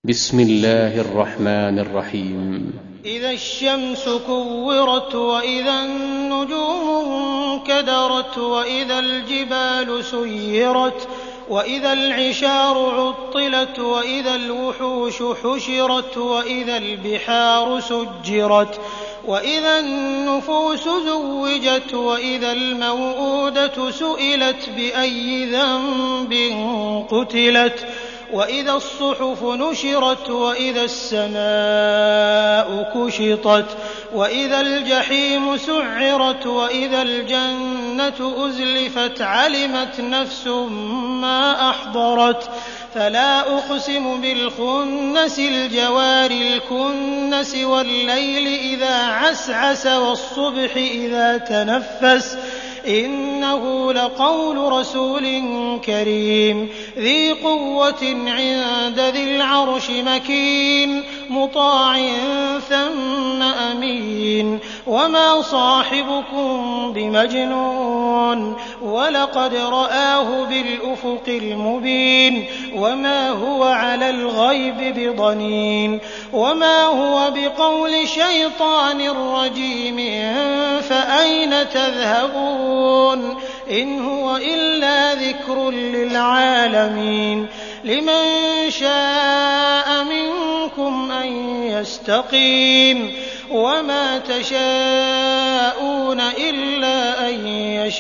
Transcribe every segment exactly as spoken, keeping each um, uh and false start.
بسم الله الرحمن الرحيم. إذا الشمس كورت وإذا النجوم انكدرت وإذا الجبال سيرت وإذا العشار عطلت وإذا الوحوش حشرت وإذا البحار سجرت وإذا النفوس زوجت وإذا الموءودة سئلت بأي ذنب قتلت وإذا الصحف نشرت وإذا السماء كشطت وإذا الجحيم سعرت وإذا الجنة أزلفت علمت نفس ما أحضرت فلا أقسم بالخنس الجوار الكنس والليل إذا عسعس والصبح إذا تنفس إنه لقول رسول كريم ذي قوة عند ذي العرش مكين مطاع ثم أمين وما صاحبكم بمجنون ولقد رآه بالأفق المبين وما هو على الغيب بضنين وما هو بقول شيطان رجيم فأين تذهبون إن هو إلا ذكر للعالمين لمن شاء منكم أن يستقيم وما تشاءون إلا أن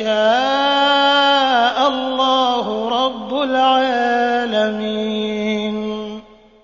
يشاء الله رب العالمين.